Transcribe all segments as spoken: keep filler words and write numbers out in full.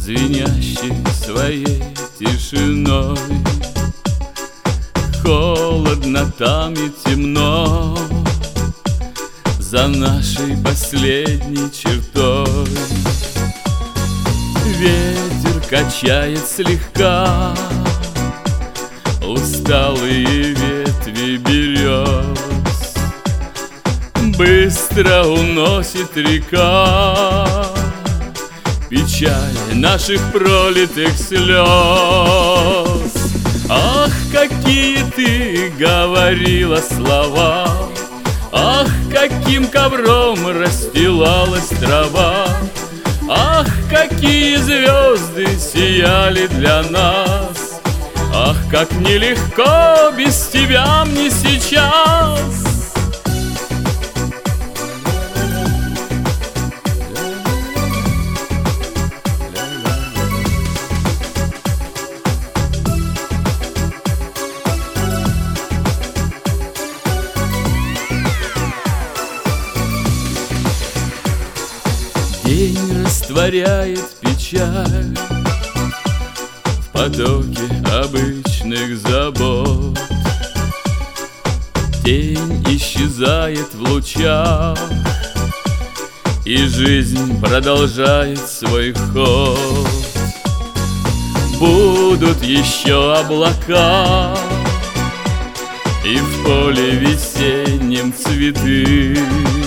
звенящей своей тишиной. Холодно там и темно за нашей последней чертой. Ветер качает слегка усталые ветви берез, быстро уносит река печаль наших пролитых слез. Ах, какие ты говорила слова, ах, каким ковром расстилалась трава, ах, какие звезды сияли для нас, ах, как нелегко без тебя мне сейчас. День растворяет печаль в потоке обычных забот. Тень исчезает в лучах, и жизнь продолжает свой ход. Будут еще облака, и в поле весеннем цветы,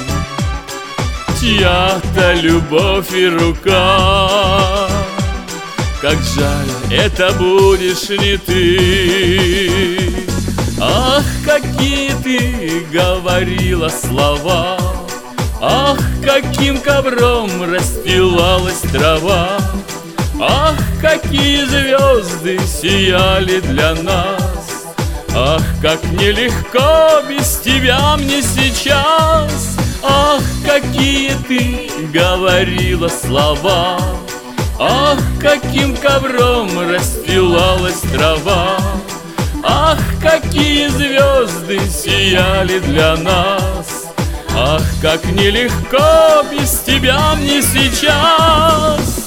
чья-то любовь и рука. Как жаль, это будешь не ты. Ах, какие ты говорила слова, ах, каким ковром расстилалась трава, ах, какие звезды сияли для нас, ах, как нелегко без тебя мне сейчас. Ах, какие ты говорила слова, ах, каким ковром расстилалась трава, ах, какие звезды сияли для нас, ах, как нелегко без тебя мне сейчас.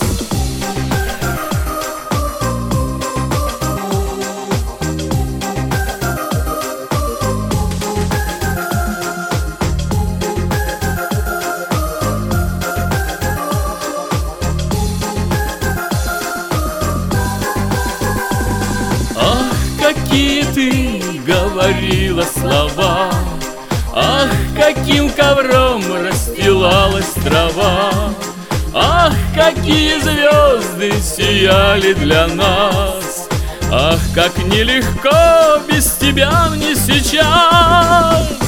Какие ты говорила слова, ах, каким ковром расстилалась трава, ах, какие звезды сияли для нас, ах, как нелегко без тебя мне сейчас.